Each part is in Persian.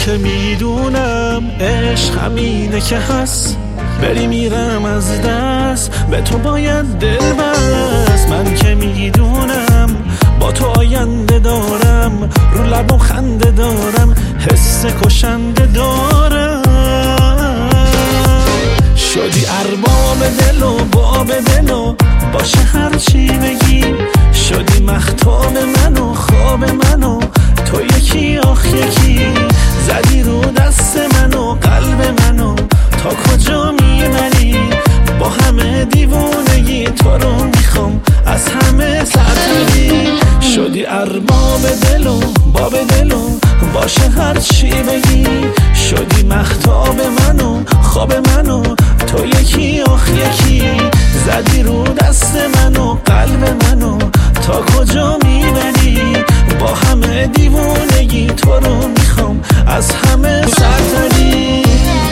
که میدونم عشق همینه که هست، بری میرم از دست، به تو باید دل بست. من که میدونم با تو آینده دارم، رو لبم خنده دارم، حس کشنده دارم. شدی ارباب دل و باب دل و باشه هر چی بگی، شدی مختاب من و خواب من و تو یکی آخ یکی، زدی رو دست من و قلب منو تا کجا میبری، با همه دیوونگی تو رو میخوام از همه سرتری. شدی ارباب دل و باب دل و باشه هر چی بگی، شدی مختاب من و خواب من و تو یکی آخ یکی، زدی رو دست من و قلب منو تا کجا میبری، با همه دیوونگی تو رو میخوام از همه سرتری.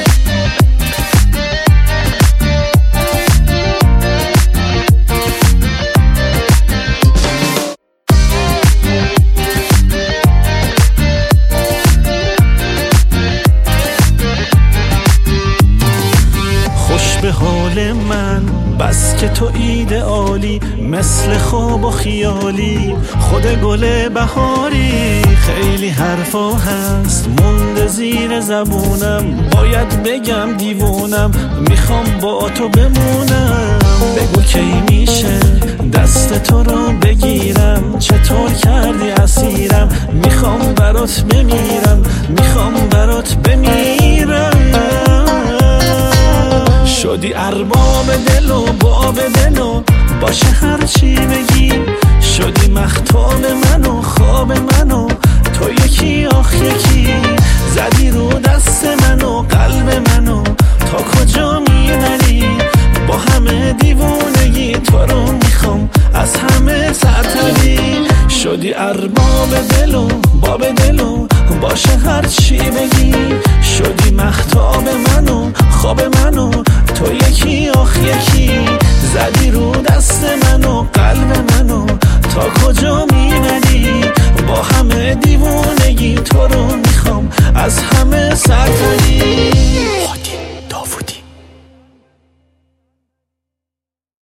به حال من بس که تو ایدئالی، مثل خواب و خیالی، خود گل بهاری. خیلی حرفا هست مونده زیر زبونم، باید بگم دیوونم، میخوام با تو بمونم. بگو کی میشه دست تو رو بگیرم، چطور کردی اسیرم، میخوام برات بمیرم، میخوام برات بمیرم. شدی ارباب دل و باب دل و باشه هر چی بگی، شدی مختاب من و خواب من و تو یکی آخ یکی، زدی رو دست من و قلب منو تا کجا میبری، با همه دیوونگی تو رو میخوام از همه سرتری. شدی ارباب دل و باب دل و باشه هر چی بگی، شدی مختاب من و خواب من و تو یکی آخ یکی، زدی رو دست من و قلب منو تا کجا میبری، با همه دیوونگی تو رو میخوام از همه سرتری.